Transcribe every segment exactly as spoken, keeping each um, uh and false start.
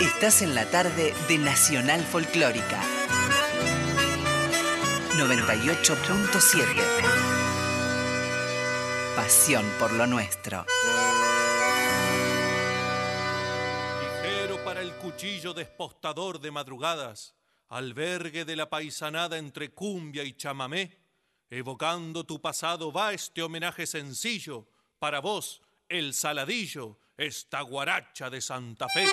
Estás en la tarde de Nacional Folclórica noventa y ocho punto siete. Pasión por lo nuestro. Ligero para el cuchillo despostador de madrugadas, albergue de la paisanada entre cumbia y chamamé, evocando tu pasado va este homenaje sencillo para vos, el Saladillo, esta guaracha de Santa Fe.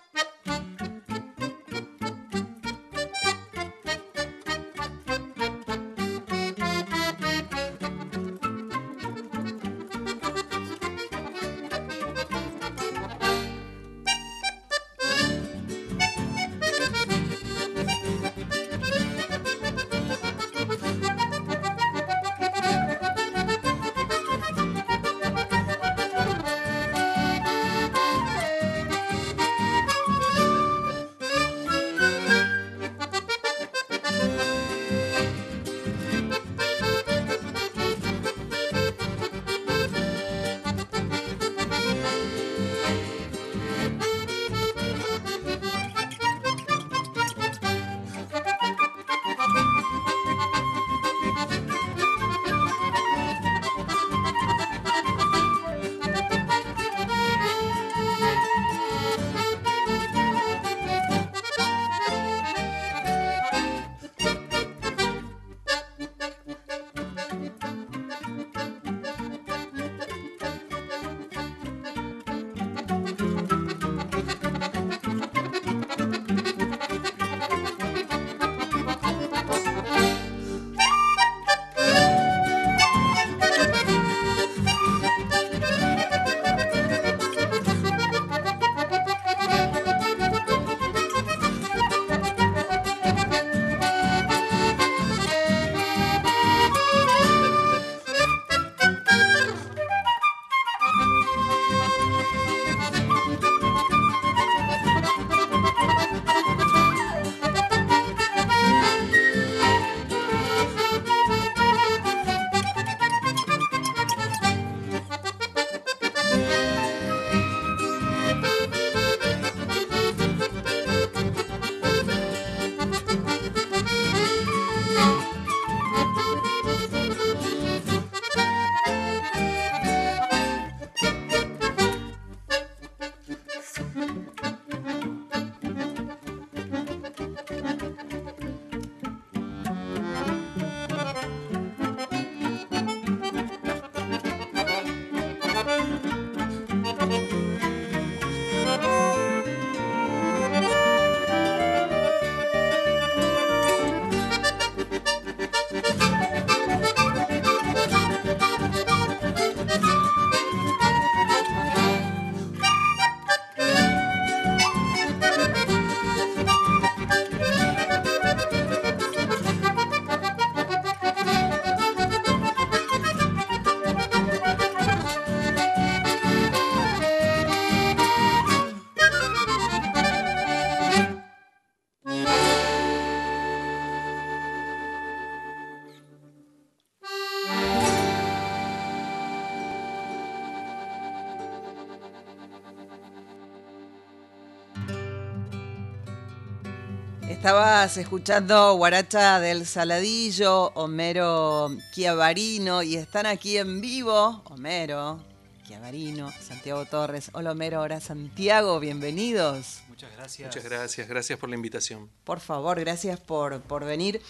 Estabas escuchando Guaracha del Saladillo, Homero Chiavarino, y están aquí en vivo Homero Chiavarino, Santiago Torres. Hola Homero, hola Santiago, bienvenidos. Muchas gracias. Muchas gracias, gracias por la invitación. Por favor, gracias por, por venir.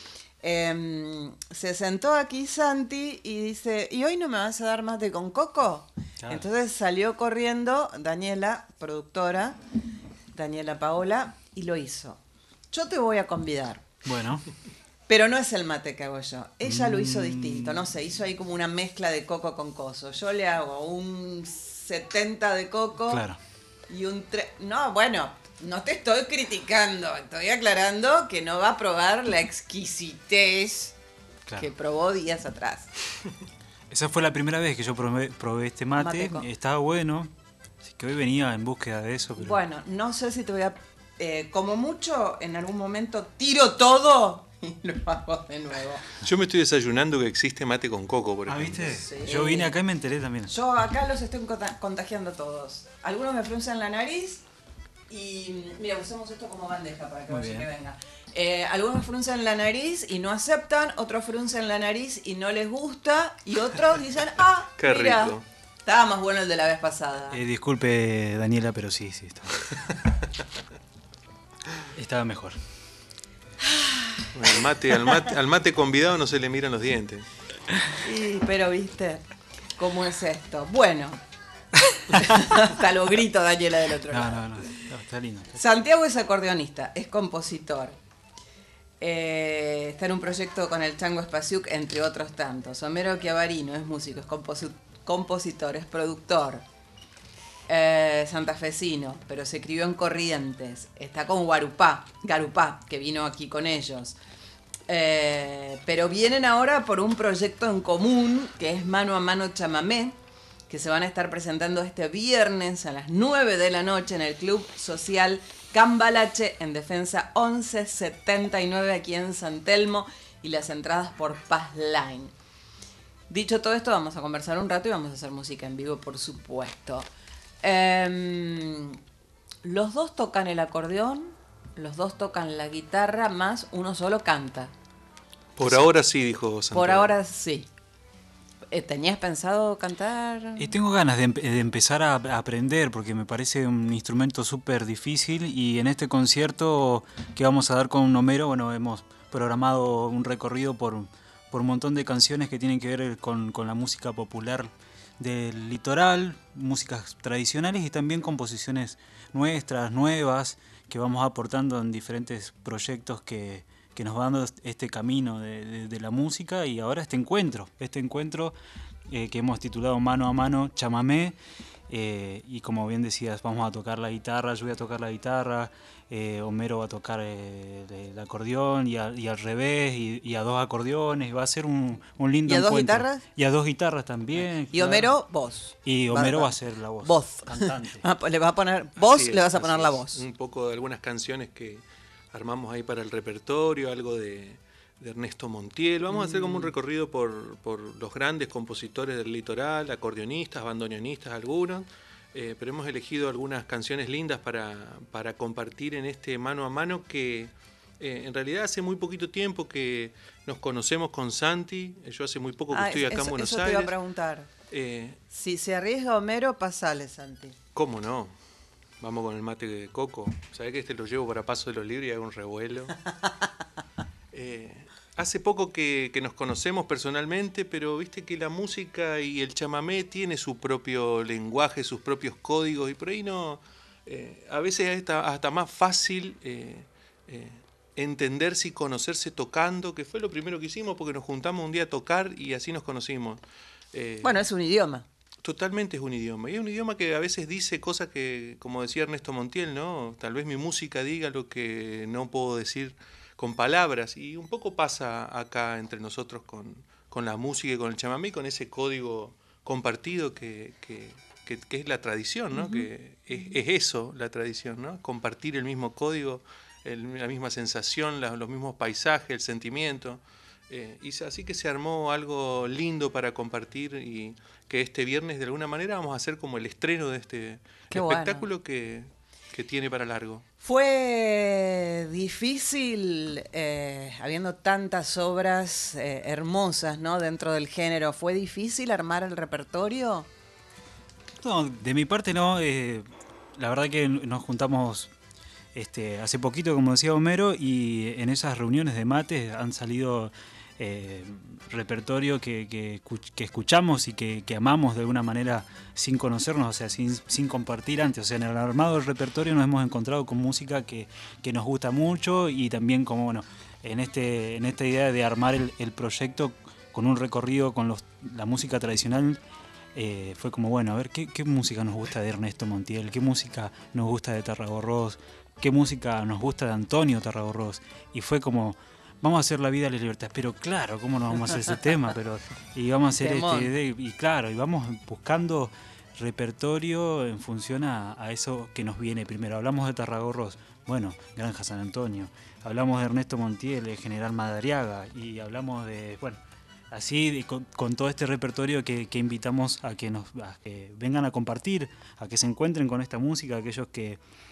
Eh, se sentó aquí Santi y dice, ¿y hoy no me vas a dar mate con coco? Claro. Entonces salió corriendo Daniela, productora, Daniela Paola, y lo hizo. Yo te voy a convidar. Bueno. Pero no es el mate que hago yo. Ella mm. lo hizo distinto. No sé, hizo ahí como una mezcla de coco con coso. Yo le hago un setenta de coco. Claro. Y un... Tre- no, bueno, no te estoy criticando. Estoy aclarando que no va a probar la exquisitez claro. que probó días atrás. Esa fue la primera vez que yo probé, probé este mate. Mateco. Estaba bueno. Así que hoy venía en búsqueda de eso. Pero... Bueno, no sé si te voy a... Eh, como mucho, en algún momento tiro todo y lo hago de nuevo. Yo me estoy desayunando que existe mate con coco, por ejemplo. ¿Ah, viste? Sí. Yo vine acá y me enteré también. Yo acá los estoy contagiando todos. Algunos me fruncen la nariz Y mira, usamos esto como bandeja para que Muy vaya bien. que venga. Eh, algunos fruncen la nariz y no aceptan, otros fruncen la nariz y no les gusta, y otros dicen, ah, Qué mira, rico. estaba más bueno el de la vez pasada. Eh, disculpe, Daniela, pero sí, sí, estaba, estaba mejor. Al mate, al mate, al mate convidado no se le miran los dientes. Sí, pero viste cómo es esto. Bueno, hasta lo grito Daniela del otro No, lado. no, no, no, está lindo. está- Santiago es acordeonista, es compositor. Eh, está en un proyecto con el Chango Spasiuk, entre otros tantos. Homero Chiavarino es músico, es composi- compositor, es productor. Eh, santafesino, pero se crió en Corrientes. Está con Guarupá, Garupá, que vino aquí con ellos. Eh, pero vienen ahora por un proyecto en común, que es Mano a Mano Chamamé, que se van a estar presentando este viernes a las nueve de la noche en el Club Social Cambalache, en Defensa once setenta y nueve, aquí en San Telmo, y las entradas por Paz Line. Dicho todo esto, vamos a conversar un rato y vamos a hacer música en vivo, por supuesto. Eh, los dos tocan el acordeón, los dos tocan la guitarra, más uno solo canta. Por ahora sí, dijo Santiago. Por ahora sí. Eh, ¿Tenías pensado cantar? Y tengo ganas de, empe- de empezar a, a aprender porque me parece un instrumento súper difícil y en este concierto que vamos a dar con Homero, bueno, hemos programado un recorrido por, por un montón de canciones que tienen que ver con, con la música popular del litoral, músicas tradicionales y también composiciones nuestras, nuevas, que vamos aportando en diferentes proyectos que, que nos va dando este camino de, de, de la música y ahora este encuentro, este encuentro eh, que hemos titulado Mano a Mano Chamamé, eh, y como bien decías, vamos a tocar la guitarra, yo voy a tocar la guitarra, eh, Homero va a tocar eh, el acordeón y, a, y al revés, y, y a dos acordeones, y va a ser un, un lindo ¿Y a dos encuentro. guitarras? Y a dos guitarras también. Y claro. Homero, voz. Y Homero Va- va a ser la voz. Voz. Cantante. Ah, pues le vas a poner voz, Así es, le vas a así poner la es. voz. Un poco de algunas canciones que armamos ahí para el repertorio, algo de, de Ernesto Montiel. Vamos a hacer como un recorrido por, por los grandes compositores del litoral, acordeonistas, bandoneonistas algunos, eh, pero hemos elegido algunas canciones lindas para, para compartir en este mano a mano que eh, en realidad hace muy poquito tiempo que nos conocemos con Santi. Yo hace muy poco que Ah, estoy acá eso, en Buenos eso te Aires. iba a preguntar. Eh, Si se arriesga Homero, pasale, Santi. ¿Cómo no? Vamos con el mate de coco. ¿Sabés que este lo llevo para Paso de los Libres y hago un revuelo? Eh, hace poco que, que nos conocemos personalmente, pero viste que la música y el chamamé tiene su propio lenguaje, sus propios códigos, y por ahí no... eh, a veces es hasta, hasta más fácil eh, eh, entenderse y conocerse tocando, que fue lo primero que hicimos porque nos juntamos un día a tocar y así nos conocimos. Eh, Bueno, es un idioma. Totalmente es un idioma. Y es un idioma que a veces dice cosas que, como decía Ernesto Montiel, ¿no? Tal vez mi música diga lo que no puedo decir con palabras. Y un poco pasa acá entre nosotros con, con la música y con el chamamé, con ese código compartido que, que, que, que es la tradición, ¿no? Uh-huh. Que es, es eso, la tradición, ¿no? Compartir el mismo código, el, la misma sensación, la, los mismos paisajes, el sentimiento. Eh, y así que se armó algo lindo para compartir y que este viernes de alguna manera vamos a hacer como el estreno de este Qué espectáculo bueno. que, que tiene para largo. Fue difícil, eh, habiendo tantas obras eh, hermosas, ¿no? Dentro del género, ¿fue difícil armar el repertorio? No, de mi parte no. Eh, la verdad que nos juntamos este, hace poquito, como decía Homero, y en esas reuniones de mate han salido eh, repertorio que, que, que escuchamos y que, que amamos de alguna manera sin conocernos, o sea, sin, sin compartir antes. O sea, en el armado del repertorio nos hemos encontrado con música que, que nos gusta mucho y también como, bueno, en, este, en esta idea de armar el, el proyecto con un recorrido con los, la música tradicional. Eh, fue como, bueno, a ver, ¿qué, qué música nos gusta de Ernesto Montiel? ¿Qué música nos gusta de Tarragorros? ¿Qué música nos gusta de Antonio Tarragorros? Y fue como, vamos a hacer La vida de la libertad. Pero claro, ¿cómo no vamos a hacer ese tema? Pero y vamos a hacer Temón. este, de, y claro, y vamos buscando repertorio en función a, a eso que nos viene primero. Hablamos de Tarragorros, bueno, Granja San Antonio. Hablamos de Ernesto Montiel, de General Madariaga. Y hablamos de, bueno, así con, con todo este repertorio que, que invitamos a que nos a que vengan a compartir, a que se encuentren con esta música, aquellos que,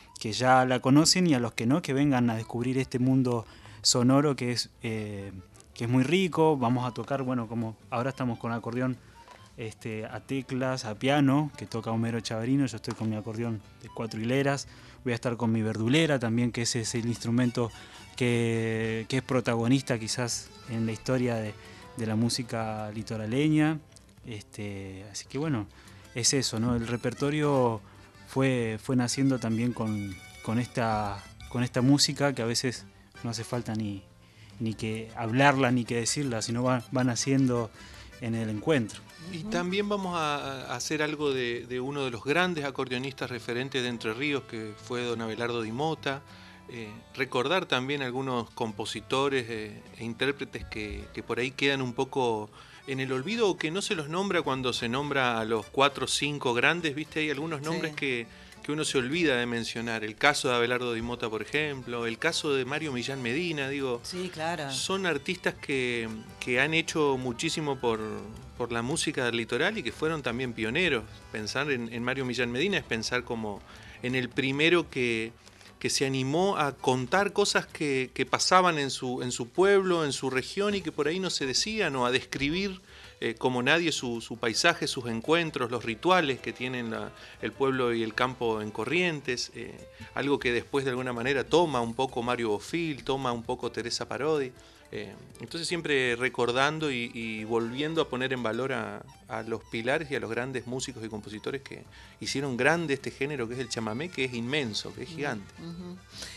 que ya la conocen y a los que no, que vengan a descubrir este mundo sonoro que es, eh, que es muy rico. Vamos a tocar, bueno, como ahora estamos con acordeón este, a teclas, a piano, que toca Homero Chavarino, yo estoy con mi acordeón de cuatro hileras, voy a estar con mi verdulera también, que ese es el instrumento que, que es protagonista quizás en la historia de, de la música litoraleña. Este, así que bueno, es eso, ¿no? El repertorio fue, fue naciendo también con, con, esta, con esta música que a veces no hace falta ni, ni que hablarla ni que decirla, sino va, van naciendo en el encuentro. Y también vamos a, a hacer algo de, de uno de los grandes acordeonistas referentes de Entre Ríos, que fue don Abelardo Di Mota. Eh, recordar también algunos compositores eh, e intérpretes que, que por ahí quedan un poco en el olvido o que no se los nombra cuando se nombra a los cuatro o cinco grandes, ¿viste? Hay algunos nombres sí. que, que uno se olvida de mencionar. El caso de Abelardo Di Mota, por ejemplo, el caso de Mario Millán Medina, digo. Sí, claro. Son artistas que, que han hecho muchísimo por, por la música del litoral y que fueron también pioneros. Pensar en, en Mario Millán Medina es pensar como en el primero que... que se animó a contar cosas que, que pasaban en su, en su pueblo, en su región y que por ahí no se decían, o a describir eh, como nadie su, su paisaje, sus encuentros, los rituales que tienen la, el pueblo y el campo en Corrientes, eh, algo que después de alguna manera toma un poco Mario Bofill, toma un poco Teresa Parodi. Eh, entonces siempre recordando y, y volviendo a poner en valor a, a los pilares y a los grandes músicos y compositores que hicieron grande este género que es el chamamé, que es inmenso, que es gigante. Uh-huh.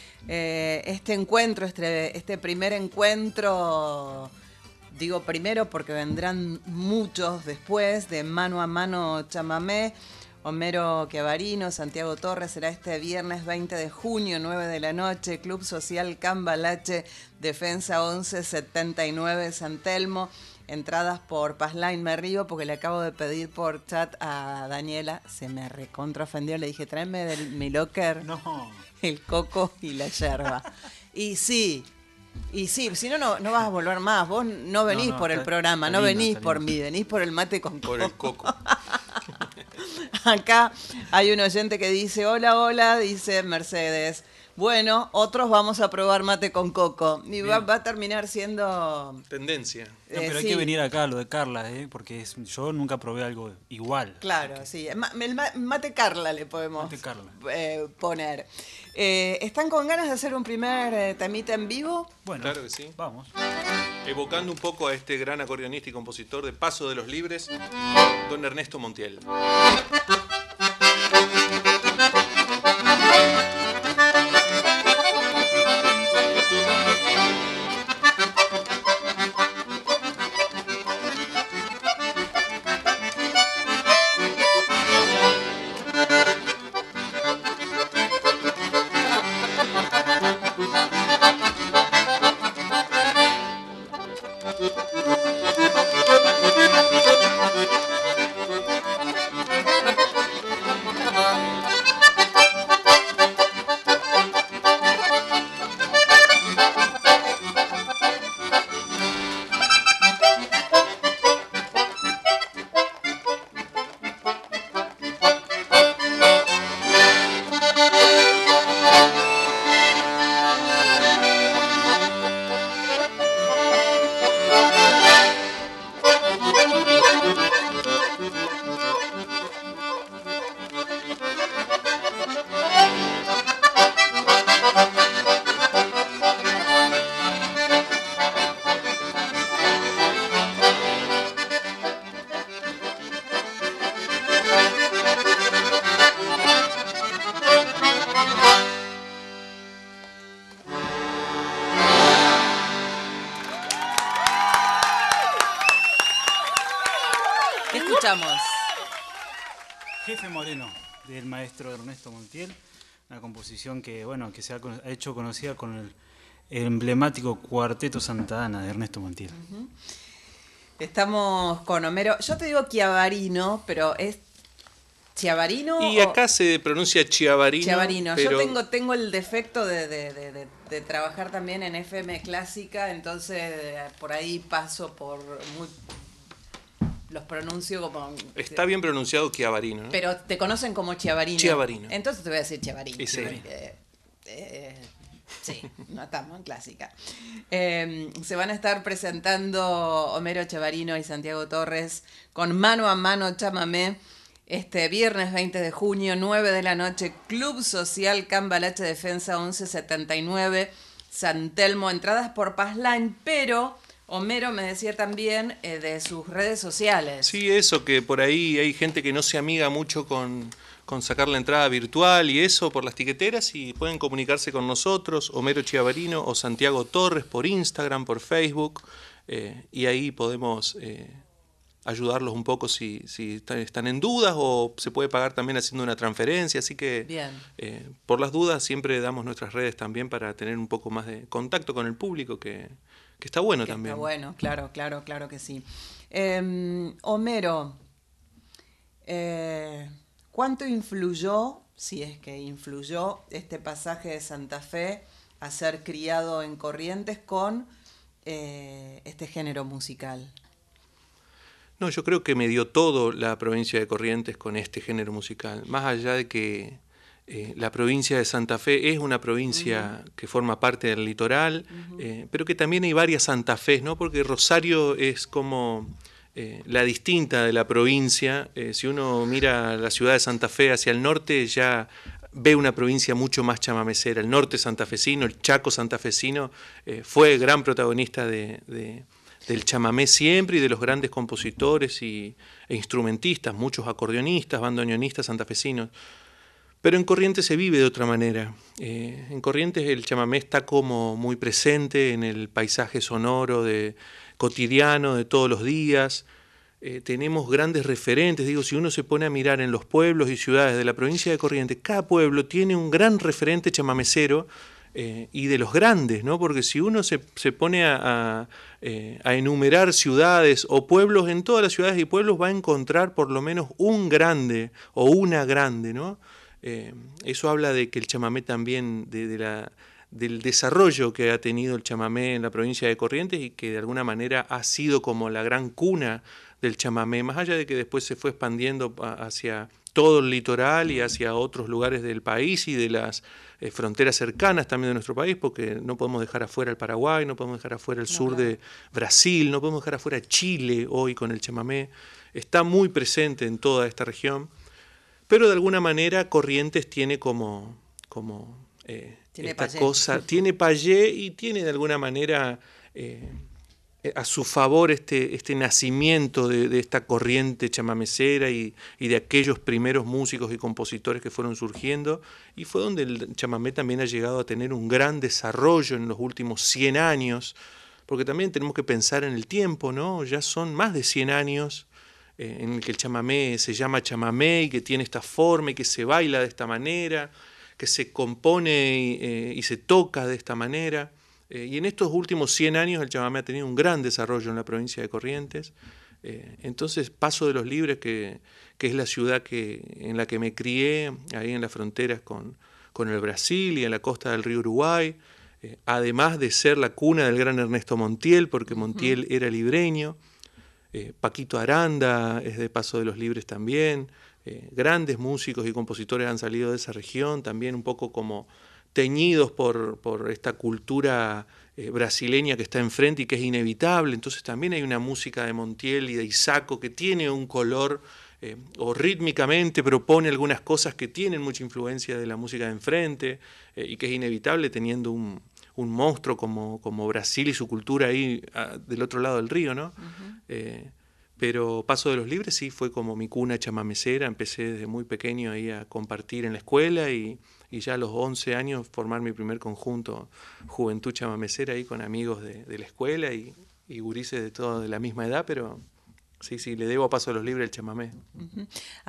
eh, este encuentro, este, este primer encuentro, digo primero porque vendrán muchos después, de Mano a Mano Chamamé, Homero Chavarino, Santiago Torres, será este viernes veinte de junio, nueve de la noche, Club Social Cambalache, Defensa once setenta y nueve, San Telmo. Entradas por Passline, me río porque le acabo de pedir por chat a Daniela, se me recontra ofendió, le dije, tráeme de mi locker No. el coco y la yerba. Y sí, y sí, si no, no, no vas a volver más, vos no venís no, no, por el programa, no lindo, venís por mí, venís por el mate con coco. Por el coco. Acá hay un oyente que dice, hola, hola, dice Mercedes. Bueno, otros vamos a probar mate con coco. Y va, va a terminar siendo... tendencia. No, pero eh, hay sí. que venir acá a lo de Carla, ¿eh? Porque es, yo nunca probé algo igual. Claro, que... sí. El mate Carla le podemos mate Carla. Eh, poner. Eh, ¿Están con ganas de hacer un primer eh, temita en vivo? Bueno, claro que sí. Vamos. Evocando un poco a este gran acordeonista y compositor de Paso de los Libres, don Ernesto Montiel. Jefe Moreno, del maestro Ernesto Montiel, una composición que bueno que se ha, ha hecho conocida con el, el emblemático Cuarteto Santa Ana de Ernesto Montiel. Uh-huh. Estamos con Homero, yo te digo Chiavarino, pero es Chiavarino. Y acá o... se pronuncia Chiavarino. Chiavarino, pero... yo tengo, tengo el defecto de, de, de, de, de trabajar también en F M clásica, entonces por ahí paso por muy... los pronuncio como... Está bien pronunciado Chiavarino, ¿no? Pero te conocen como Chiavarino. Chiavarino. Entonces te voy a decir Chiavarino. Sí, sí. Eh, eh, sí, no estamos en clásica. Eh, se van a estar presentando Homero Chiavarino y Santiago Torres con Mano a Mano Chamamé este viernes veinte de junio, nueve de la noche, Club Social Cambalache Defensa once setenta y nueve, San Telmo, entradas por Passline, pero... Homero me decía también eh, de sus redes sociales. Sí, eso, que por ahí hay gente que no se amiga mucho con, con sacar la entrada virtual y eso por las tiqueteras y pueden comunicarse con nosotros, Homero Chiavarino o Santiago Torres por Instagram, por Facebook, eh, y ahí podemos eh, ayudarlos un poco si, si están en dudas o se puede pagar también haciendo una transferencia, así que Bien. Eh, por las dudas siempre damos nuestras redes también para tener un poco más de contacto con el público que... que está bueno que también. Está bueno, claro, claro, claro que sí. Eh, Homero, eh, ¿cuánto influyó, si es que influyó, este pasaje de Santa Fe a ser criado en Corrientes con eh, este género musical? No, yo creo que me dio todo la provincia de Corrientes con este género musical. Más allá de que Eh, la provincia de Santa Fe es una provincia uh-huh. que forma parte del litoral, uh-huh. eh, pero que también hay varias Santa Fes, ¿no? Porque Rosario es como eh, la distinta de la provincia. Eh, si uno mira la ciudad de Santa Fe hacia el norte, ya ve una provincia mucho más chamamecera. El norte santafesino, el Chaco santafesino, eh, fue gran protagonista de, de, del chamamé siempre y de los grandes compositores y, e instrumentistas, muchos acordeonistas, bandoneonistas santafesinos. Pero en Corrientes se vive de otra manera. Eh, en Corrientes el chamamé está como muy presente en el paisaje sonoro de, cotidiano de todos los días. Eh, tenemos grandes referentes. Digo, si uno se pone a mirar en los pueblos y ciudades de la provincia de Corrientes, cada pueblo tiene un gran referente chamamecero eh, y de los grandes, ¿no? Porque si uno se, se pone a, a, eh, a enumerar ciudades o pueblos, en todas las ciudades y pueblos va a encontrar por lo menos un grande o una grande, ¿no? Eh, eso habla de que el chamamé también, de, de la, del desarrollo que ha tenido el chamamé en la provincia de Corrientes y que de alguna manera ha sido como la gran cuna del chamamé, más allá de que después se fue expandiendo hacia todo el litoral y hacia otros lugares del país y de las eh, fronteras cercanas también de nuestro país, porque no podemos dejar afuera el Paraguay, no podemos dejar afuera el no, sur claro. de Brasil, no podemos dejar afuera Chile hoy con el chamamé. Está muy presente en toda esta región. Pero de alguna manera Corrientes tiene como, como eh, tiene esta payé. cosa, tiene payé y tiene de alguna manera eh, a su favor este, este nacimiento de, de esta corriente chamamecera y, y de aquellos primeros músicos y compositores que fueron surgiendo, y fue donde el chamamé también ha llegado a tener un gran desarrollo en los últimos cien años, porque también tenemos que pensar en el tiempo, ¿no? Ya son más de cien años en el que el chamamé se llama chamamé y que tiene esta forma y que se baila de esta manera, que se compone y, eh, y se toca de esta manera. Eh, y en estos últimos cien años el chamamé ha tenido un gran desarrollo en la provincia de Corrientes. Eh, entonces Paso de los Libres, que, que es la ciudad que, en la que me crié, ahí en las fronteras con, con el Brasil y en la costa del río Uruguay, eh, además de ser la cuna del gran Ernesto Montiel, porque Montiel uh-huh. era libreño, Eh, Paquito Aranda es de Paso de los Libres también, eh, grandes músicos y compositores han salido de esa región, también un poco como teñidos por, por esta cultura eh, brasileña que está enfrente y que es inevitable. Entonces también hay una música de Montiel y de Isaco que tiene un color, eh, o rítmicamente propone algunas cosas que tienen mucha influencia de la música de enfrente, eh, y que es inevitable teniendo un... un monstruo como, como Brasil y su cultura ahí a, del otro lado del río, ¿no? Uh-huh. eh, pero Paso de los Libres sí fue como mi cuna chamamecera, empecé desde muy pequeño ahí a compartir en la escuela y, y ya a los once años formar mi primer conjunto Juventud Chamamecera ahí con amigos de, de la escuela y, y gurises de toda de la misma edad, pero sí, sí, le debo a Paso de los Libres el chamamé. Uh-huh.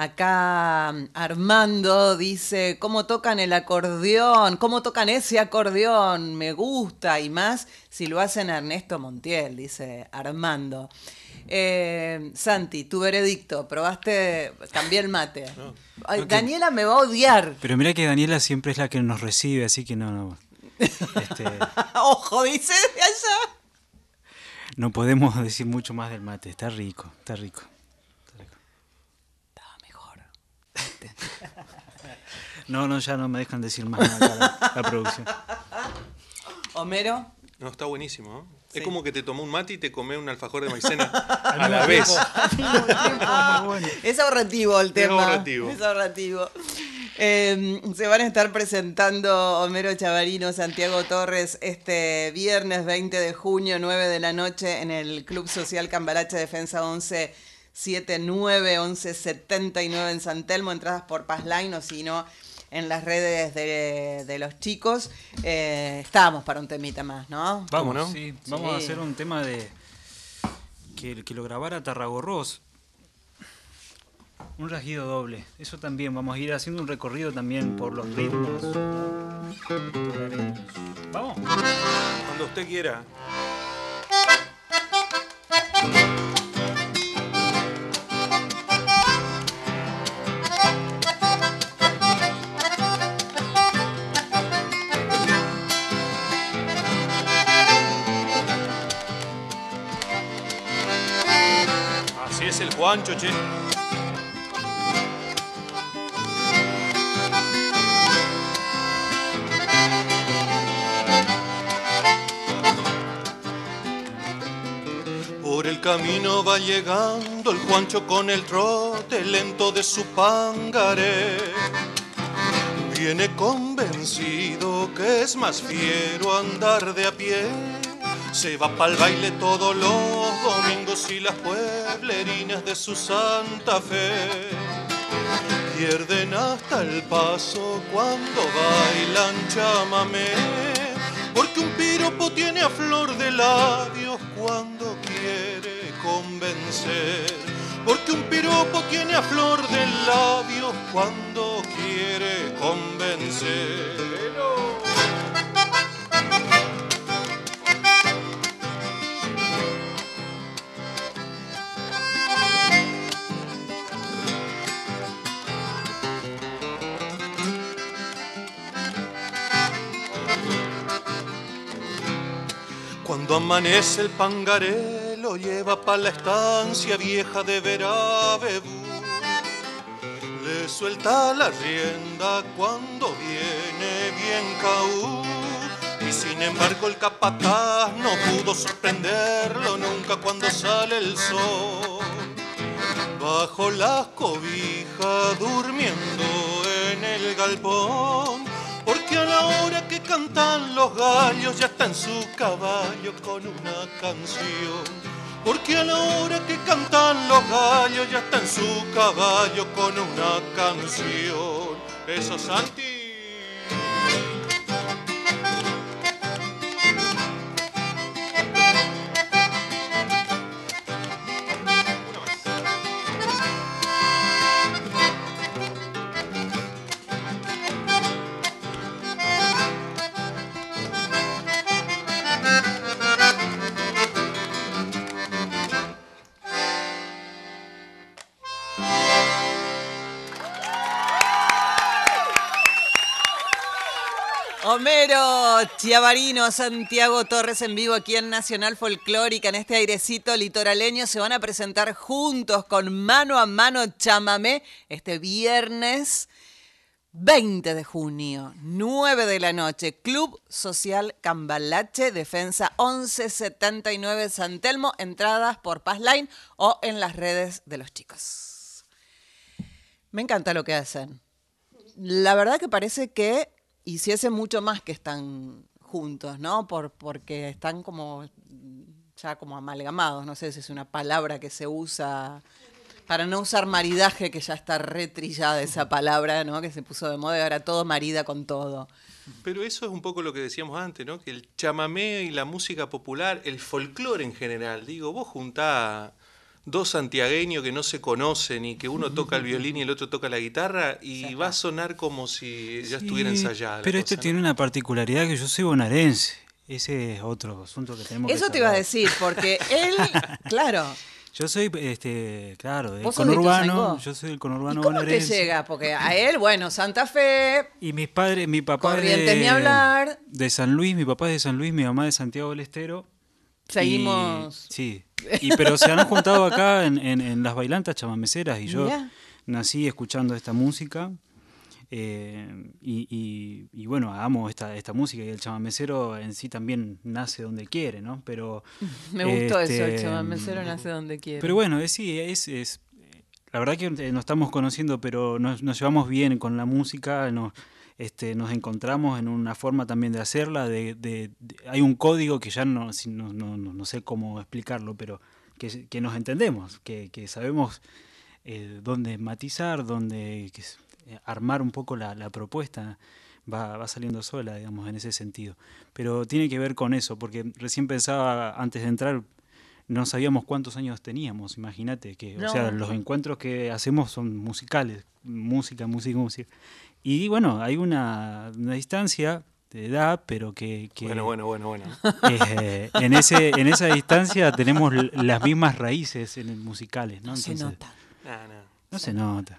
Acá Armando dice, ¿cómo tocan el acordeón? ¿Cómo tocan ese acordeón? Me gusta, y más si lo hacen Ernesto Montiel, dice Armando. Eh, Santi, tu veredicto, probaste también mate. No, Ay, no, Daniela que... me va a odiar. Pero mira que Daniela siempre es la que nos recibe, así que no, no. Este... Ojo, dice de allá. No podemos decir mucho más del mate, está rico, está rico. dijiste. No, no, ya no me dejan decir más nada acá la, la producción. Homero. No, está buenísimo, ¿no? Sí. Es como que te tomó un mate y te comé un alfajor de maicena a la vez. Muy bueno. Es ahorrativo el tema. ahorrativo. Es ahorrativo. Eh, se van a estar presentando Homero Chavarino, Santiago Torres este viernes veinte de junio, nueve de la noche, en el Club Social Cambalache Defensa once setenta y nueve, once setenta y nueve en San Telmo. Entradas por Passline o si no en las redes de, de los chicos. Eh, estábamos para un temita más, ¿no? Vamos, ¿no? Sí, vamos Sí. a hacer un tema de que, que lo grabara Tarragorros. Un rasguido doble. Eso también, vamos a ir haciendo un recorrido también por los ritmos. Vamos. Cuando usted quiera. Así es el Juancho, che. Por el camino va llegando el Juancho con el trote lento de su pangaré. Viene convencido que es más fiero andar de a pie. Se va pa'l baile todos los domingos y las pueblerinas de su Santa Fe pierden hasta el paso cuando bailan chamamé. Porque un piropo tiene a flor de labios cuando quiere convencer. Porque un piropo tiene a flor de labios cuando quiere convencer. Cuando amanece el pangaré lo lleva pa' la estancia vieja de Verabebú. Le suelta la rienda cuando viene bien caú. Y sin embargo el capataz no pudo sorprenderlo nunca cuando sale el sol. Bajo las cobijas durmiendo en el galpón. Porque a la hora que cantan los gallos ya está en su caballo con una canción. Porque a la hora que cantan los gallos ya está en su caballo con una canción. Eso, Santi. Homero Chavarino, Santiago Torres en vivo aquí en Nacional Folclórica, en este airecito litoraleño. Se van a presentar juntos con Mano a Mano Chamamé este viernes veinte de junio, nueve de la noche, Club Social Cambalache, Defensa once setenta y nueve San Telmo. Entradas por Passline o en las redes de los chicos. Me encanta lo que hacen. La verdad que parece que hiciese mucho más que están juntos, ¿no? Por, porque están como ya como amalgamados, no sé si es una palabra que se usa para no usar maridaje, que ya está retrillada esa palabra, ¿no? Que se puso de moda y ahora todo marida con todo. Pero eso es un poco lo que decíamos antes, ¿no? Que el chamamé y la música popular, el folclore en general, digo, vos juntás dos santiagueños que no se conocen y que uno toca el violín y el otro toca la guitarra y va a sonar como si ya Sí, estuviera ensayada. la Pero cosa, este ¿no? tiene una particularidad que yo soy bonaerense. Ese es otro asunto que tenemos Eso que te iba a charlar. decir, porque él, claro, Yo soy, este, claro, del vos sos de conurbano. Ituzaingó. Yo soy del ¿y conurbano cómo te bonaerense. llega? Porque a él, bueno, Santa Fe, Y mis padres, mi papá es Corrientes de, ni hablar. de San Luis, mi papá es de San Luis, mi mamá de Santiago del Estero. seguimos... Y, sí, y, pero se han juntado acá en, en, en las bailantas chamameceras y yo Mirá. nací escuchando esta música. Eh, y, y, y bueno, amo esta, esta música, y el chamamecero en sí también nace donde quiere, ¿no? Pero Me gustó este, eso, el chamamecero nace donde quiere. Pero bueno, es, sí, es, es la verdad que nos estamos conociendo, pero nos, nos llevamos bien con la música, nos, este, nos encontramos en una forma también de hacerla, de, de, de, hay un código que ya no, no, no, no sé cómo explicarlo, pero que, que nos entendemos, que, que sabemos eh, dónde matizar, dónde... Que, armar un poco la, la propuesta, va, va saliendo sola, digamos, en ese sentido. Pero tiene que ver con eso, porque recién pensaba, antes de entrar, no sabíamos cuántos años teníamos, imagínate, que, no. O sea, los encuentros que hacemos son musicales, música, música, música. Y bueno, hay una, una distancia de edad, pero que... que bueno, bueno, bueno, bueno. Eh, en, ese, en esa distancia tenemos las mismas raíces en el musicales, ¿no? No Entonces, se nota. No, no. No se nota.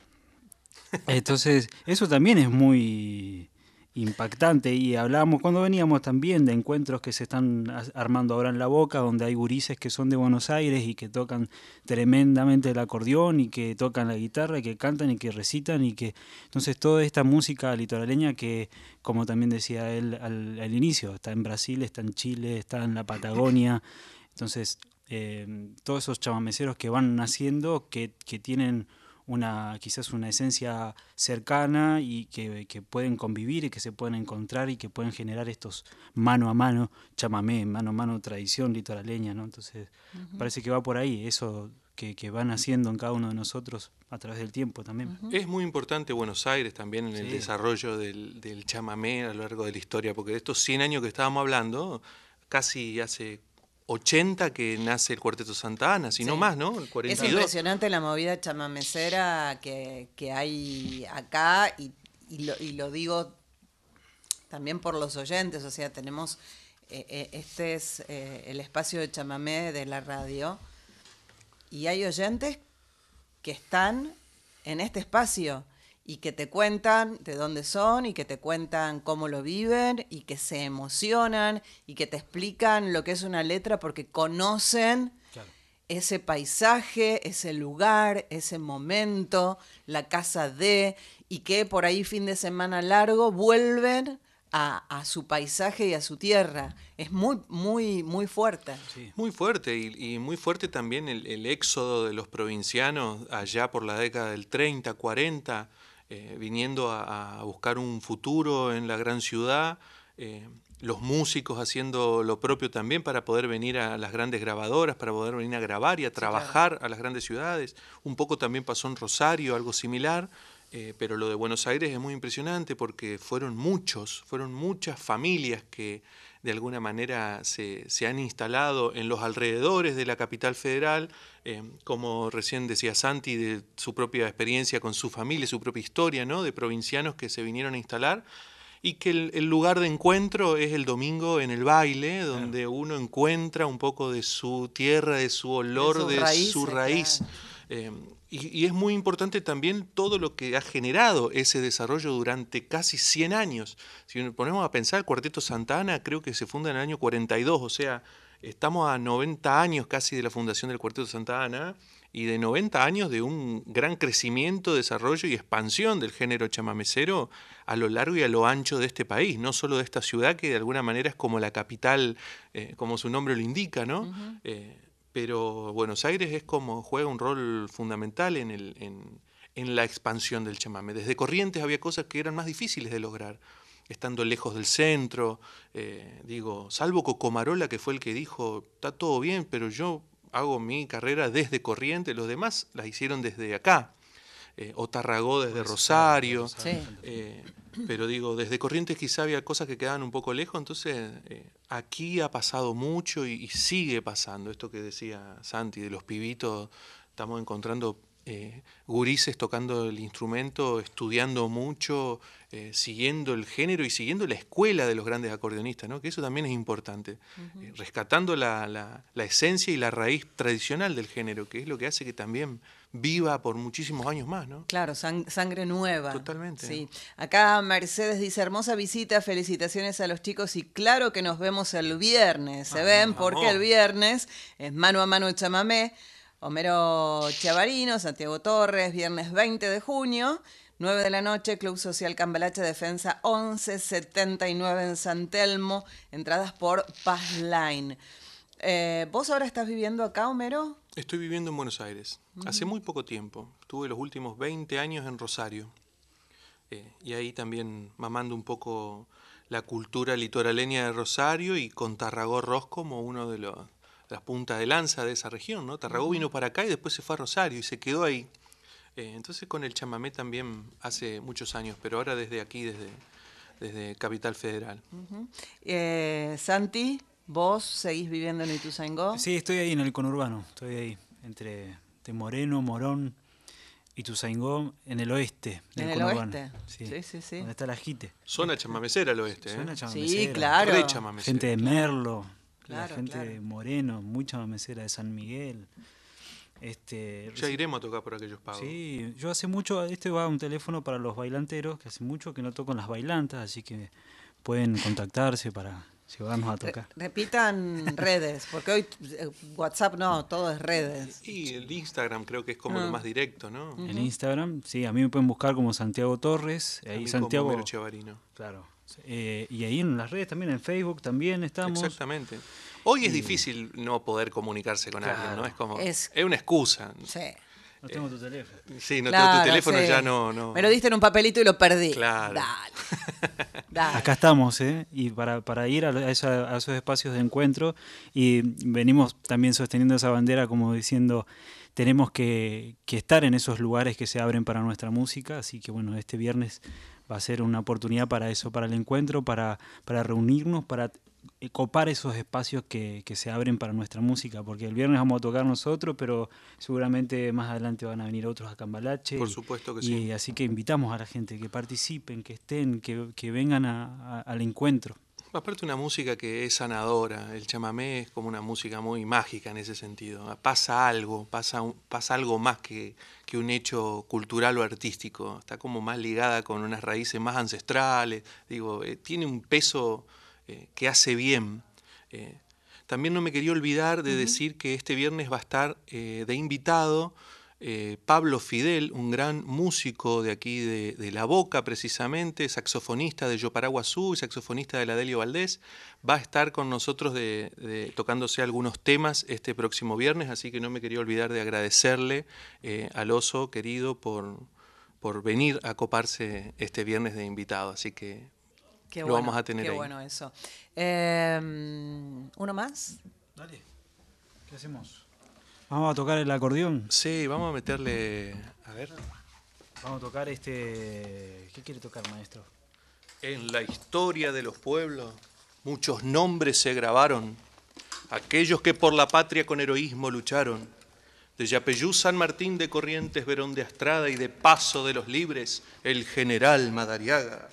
Entonces, eso también es muy impactante, y hablábamos cuando veníamos también de encuentros que se están armando ahora en La Boca, donde hay gurises que son de Buenos Aires y que tocan tremendamente el acordeón y que tocan la guitarra y que cantan y que recitan, y que entonces toda esta música litoraleña que, como también decía él al, al inicio, está en Brasil, está en Chile, está en la Patagonia, entonces eh, todos esos chamameceros que van naciendo, que, que tienen una quizás una esencia cercana y que, que pueden convivir y que se pueden encontrar y que pueden generar estos mano a mano, chamamé, mano a mano, tradición litoraleña, ¿no? Entonces, uh-huh. parece que va por ahí, eso que, que van haciendo en cada uno de nosotros a través del tiempo también. Uh-huh. Es muy importante Buenos Aires también en sí. el desarrollo del, del chamamé a lo largo de la historia, porque de estos cien años que estábamos hablando, casi hace ochenta que nace el Cuarteto Santa Ana, si sí. no más, ¿no? El cuarenta y dos. Es impresionante la movida chamamecera que, que hay acá, y, y, lo, y lo digo también por los oyentes, o sea, tenemos, eh, este es eh, el espacio de chamamé de la radio, y hay oyentes que están en este espacio y que te cuentan de dónde son y que te cuentan cómo lo viven y que se emocionan y que te explican lo que es una letra porque conocen claro. ese paisaje, ese lugar, ese momento, la casa de, y que por ahí fin de semana largo vuelven a, a su paisaje y a su tierra. Es muy, muy, muy fuerte. Sí. Muy fuerte y, y muy fuerte también el, el éxodo de los provincianos allá por la década del treinta, cuarenta, Eh, viniendo a, a buscar un futuro en la gran ciudad, eh, los músicos haciendo lo propio también para poder venir a las grandes grabadoras, para poder venir a grabar y a trabajar sí, claro. a las grandes ciudades. Un poco también pasó en Rosario, algo similar, eh, pero lo de Buenos Aires es muy impresionante porque fueron muchos, fueron muchas familias que de alguna manera se, se han instalado en los alrededores de la capital federal, eh, como recién decía Santi, de su propia experiencia con su familia, su propia historia, ¿no? De provincianos que se vinieron a instalar, y que el, el lugar de encuentro es el domingo en el baile, donde claro. uno encuentra un poco de su tierra, de su olor, de su de raíz. Su raíz. Claro. Eh, y, y es muy importante también todo lo que ha generado ese desarrollo durante casi cien años. Si nos ponemos a pensar, el Cuarteto Santa Ana creo que se funda en el año cuarenta y dos, o sea, estamos a noventa años casi de la fundación del Cuarteto Santa Ana y de noventa años de un gran crecimiento, desarrollo y expansión del género chamamecero a lo largo y a lo ancho de este país, no solo de esta ciudad que de alguna manera es como la capital, eh, como su nombre lo indica, ¿no? Uh-huh. eh, pero Buenos Aires es como juega un rol fundamental en, el, en, en la expansión del chamamé. Desde Corrientes había cosas que eran más difíciles de lograr, estando lejos del centro, eh, digo, salvo Cocomarola, que fue el que dijo, está todo bien, pero yo hago mi carrera desde Corrientes, los demás las hicieron desde acá, eh, o Tarragó desde pues, Rosario, sí. eh, pero digo, desde Corrientes quizá había cosas que quedaban un poco lejos, entonces eh, aquí ha pasado mucho y, y sigue pasando, esto que decía Santi, de los pibitos, estamos encontrando eh, gurises tocando el instrumento, estudiando mucho, eh, siguiendo el género y siguiendo la escuela de los grandes acordeonistas, ¿no? Que eso también es importante, uh-huh. eh, rescatando la, la, la esencia y la raíz tradicional del género, que es lo que hace que también viva por muchísimos años más, ¿no? Claro, sang- sangre nueva. Totalmente. Sí. Acá Mercedes dice, hermosa visita, felicitaciones a los chicos y claro que nos vemos el viernes. Se ah, ven no, porque el viernes es mano a mano chamamé. Homero Chiavarino, Santiago Torres, viernes veinte de junio, nueve de la noche, Club Social Cambalache, Defensa once setenta y nueve en San Telmo, entradas por Paz Line. Eh, ¿Vos ahora estás viviendo acá, Homero? Estoy viviendo en Buenos Aires, uh-huh. hace muy poco tiempo. Tuve los últimos veinte años en Rosario. Eh, y ahí también mamando un poco la cultura litoraleña de Rosario y con Tarragó Ross como uno de los... las puntas de lanza de esa región, ¿no? Tarragó vino para acá y después se fue a Rosario y se quedó ahí. Eh, entonces con el chamamé también hace muchos años, pero ahora desde aquí, desde, desde Capital Federal. Uh-huh. eh, Santi, ¿vos seguís viviendo en Ituzaingó? Sí, estoy ahí en el conurbano, estoy ahí, entre de Moreno, Morón, Ituzaingó, en el oeste del ¿En el conurbano. oeste? Sí, Sí, sí, sí. donde está la Jite. Zona chamamecera al oeste, ¿eh? Zona chamamecera. Sí, claro. Re chamamecera. Gente de Merlo. Claro, la gente claro. de Moreno, mucha mamecera de San Miguel. Este, Ya iremos a tocar por aquellos pagos. Sí, yo hace mucho, este va un teléfono para los bailanteros, que hace mucho que no toco en las bailantas, así que pueden contactarse para llevarnos a tocar. Re- repitan redes, porque hoy eh, WhatsApp no, todo es redes. Y el Instagram creo que es como Ah. lo más directo, ¿no? Uh-huh. En Instagram, sí, a mí me pueden buscar como Santiago Torres, A ahí mí Santiago, como Homero Chiavarino. claro, eh, y ahí en las redes también, en Facebook también estamos. Exactamente. Hoy es difícil no poder comunicarse con Claro. alguien, ¿no? Es como... Es- Es, una excusa. Sí. No tengo tu teléfono. Sí, no Claro, tengo tu teléfono, sí. ya no, no... Me lo diste en un papelito y lo perdí. Claro. Dale. Dale. Acá estamos, ¿eh? Y para, para ir a, esa- a esos espacios de encuentro, y venimos también sosteniendo esa bandera como diciendo, tenemos que, que estar en esos lugares que se abren para nuestra música, así que bueno, este viernes va a ser una oportunidad para eso, para el encuentro, para, para reunirnos, para copar esos espacios que, que se abren para nuestra música, porque el viernes vamos a tocar nosotros, pero seguramente más adelante van a venir otros a Cambalache. Por y- supuesto que y sí. así que invitamos a la gente que participen, que estén, que, que vengan a- a- al encuentro. Aparte una música que es sanadora, el chamamé es como una música muy mágica en ese sentido. Pasa algo, pasa, un- pasa algo más que, que un hecho cultural o artístico. Está como más ligada con unas raíces más ancestrales. Digo, eh, tiene un peso eh, que hace bien. Eh, también no me quería olvidar de uh-huh. decir que este viernes va a estar eh, de invitado Eh, Pablo Fidel, un gran músico de aquí de, de La Boca precisamente, saxofonista de Yo Paraguazú y saxofonista de la Delio Valdés, va a estar con nosotros de, de, tocándose algunos temas este próximo viernes, así que no me quería olvidar de agradecerle eh, al oso querido por, por venir a coparse este viernes de invitado, así que Qué lo bueno, vamos a tener qué ahí. bueno eso. Eh, ¿Uno más? Dale, ¿qué hacemos? Vamos a tocar el acordeón. Sí, vamos a meterle, a ver. Vamos a tocar este... ¿Qué quiere tocar, maestro? En la historia de los pueblos, muchos nombres se grabaron. Aquellos que por la patria con heroísmo lucharon. De Yapeyú, San Martín de Corrientes, Verón de Astrada y de Paso de los Libres, el general Madariaga.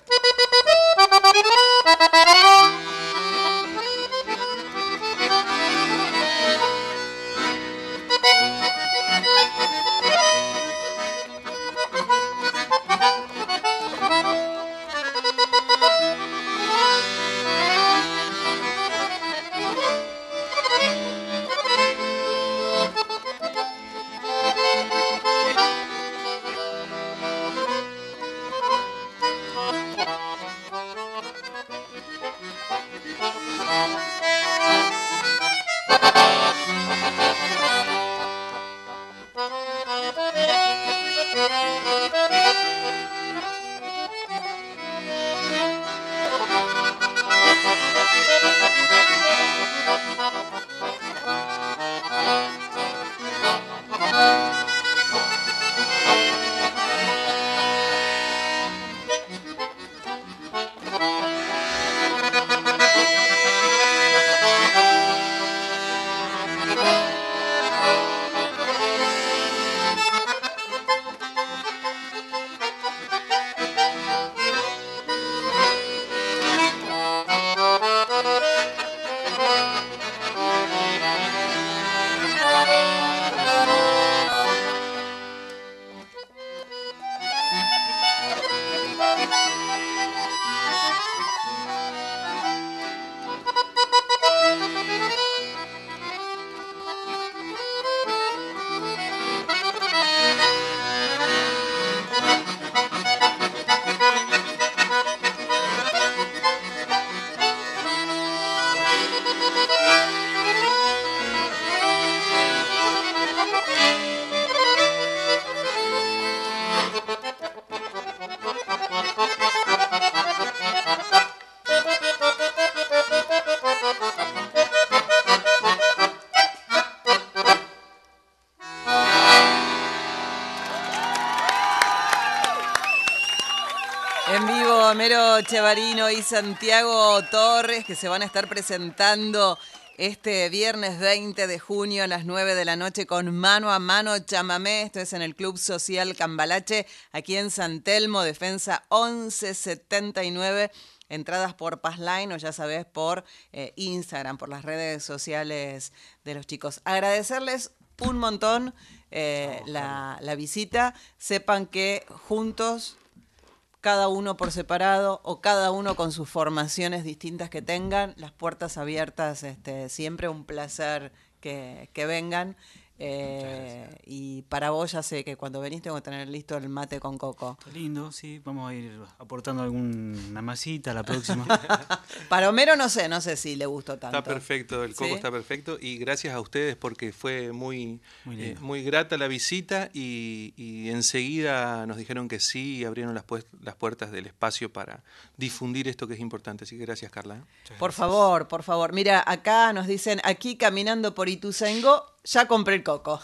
En vivo, Homero Chevarino y Santiago Torres, que se van a estar presentando este viernes veinte de junio a las nueve de la noche con Mano a Mano Chamamé. Esto es en el Club Social Cambalache, aquí en San Telmo, Defensa once setenta y nueve. Entradas por Passline o ya sabés por eh, Instagram, por las redes sociales de los chicos. Agradecerles un montón eh, la, la visita. Sepan que juntos, cada uno por separado o cada uno con sus formaciones distintas que tengan, las puertas abiertas, este, siempre un placer que, que vengan. Eh, y para vos ya sé que cuando venís tengo que tener listo el mate con coco. Está lindo, sí, vamos a ir aportando alguna masita la próxima. Para Homero no sé, no sé si le gustó tanto. Está perfecto, el coco ¿Sí? está perfecto y gracias a ustedes porque fue muy, Muy eh, lindo. muy grata la visita y, y enseguida nos dijeron que sí y abrieron las, pues- las puertas del espacio para difundir esto que es importante. Así que gracias, Carla. ¿eh? Por favor, por favor. Mira, acá nos dicen, aquí caminando por Ituzaingó, ya compré el coco.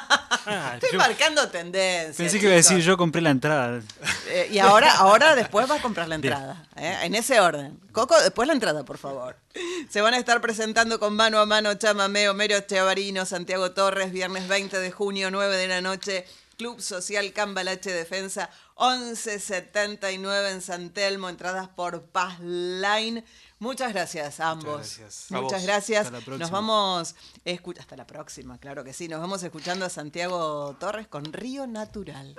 Ah, Estoy yo marcando tendencia. pensé que iba a decir chicos. yo compré la entrada. Eh, y ahora, ahora después vas a comprar la entrada. ¿eh? En ese orden. Coco, después la entrada, por favor. Se van a estar presentando con Mano a Mano Chamamé, Homero Chevarino, Santiago Torres, viernes veinte de junio, nueve de la noche. Club Social Cambalache Defensa, once setenta y nueve en San Telmo, entradas por Passline. Muchas gracias a ambos. Muchas gracias. A Muchas vos. gracias. Hasta la próxima. Nos vamos escu- hasta la próxima, claro que sí. Nos vamos escuchando a Santiago Torres con Río Natural.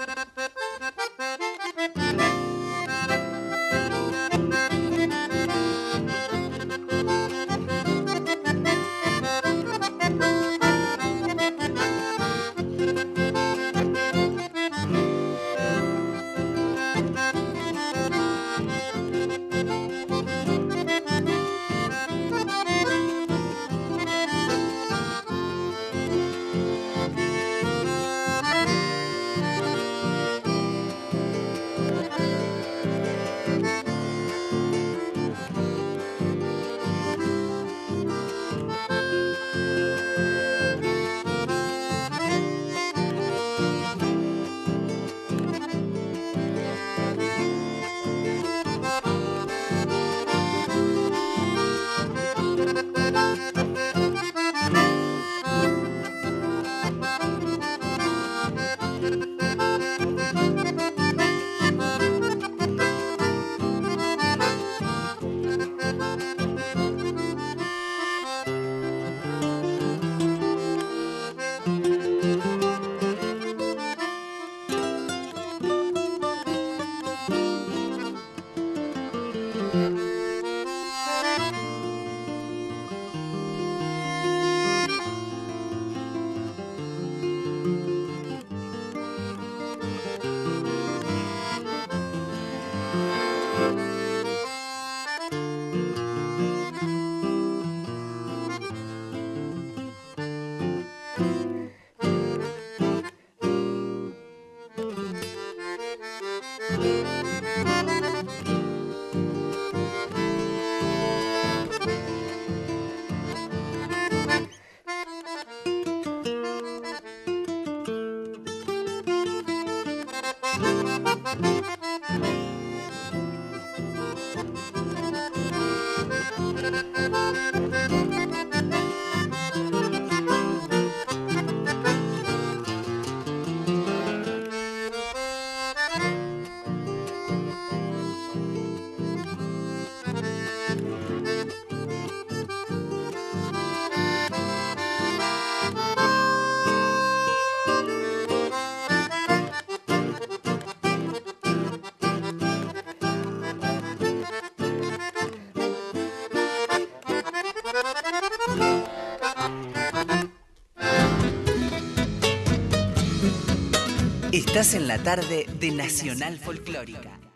Estás en la tarde de Nacional Folclórica.